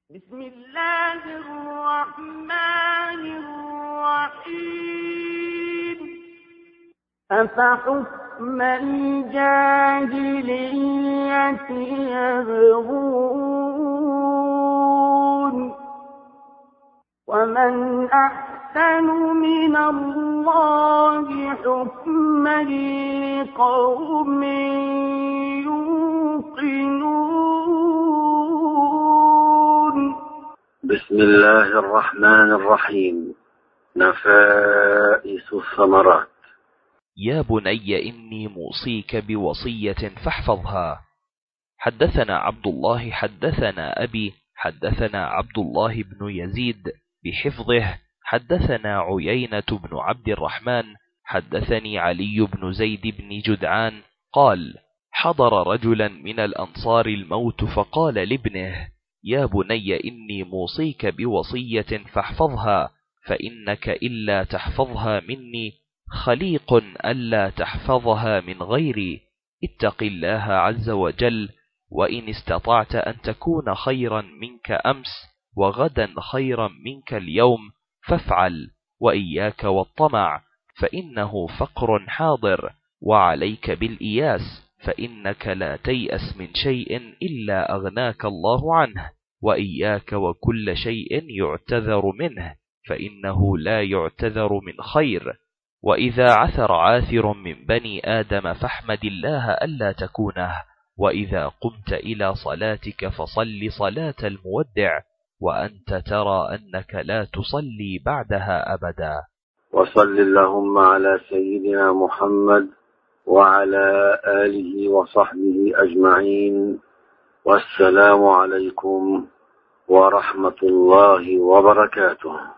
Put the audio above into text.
بسم الله الرحمن الرحيم. أفحكم الجاهلية يبغون ومن أحسن من الله حكما لقوم يوقنون. بسم الله الرحمن الرحيم. نفائس الثمرات. يا بني إني موصيك بوصية فاحفظها. حدثنا عبد الله حدثنا أبي حدثنا عبد الله بن يزيد بحفظه. حدثنا عيينة بن عبد الرحمن حدثني علي بن زيد بن جدعان قال: حضر رجلا من الأنصار الموت فقال لابنه: يا بني إني موصيك بوصية فاحفظها، فإنك إلا تحفظها مني خليق ألا تحفظها من غيري. اتق الله عز وجل، وإن استطعت أن تكون خيرا منك أمس وغدا خيرا منك اليوم فافعل، وإياك والطمع فإنه فقر حاضر، وعليك بالإياس فإنك لا تيأس من شيء إلا أغناك الله عنه، وإياك وكل شيء يعتذر منه فإنه لا يعتذر من خير. وإذا عثر عاثر من بني آدم فاحمد الله ألا تكونه، وإذا قمت إلى صلاتك فصل صلاة المودع، وأنت ترى أنك لا تصلي بعدها أبدا. وصل اللهم على سيدنا محمد وعلى آله وصحبه أجمعين، والسلام عليكم ورحمة الله وبركاته.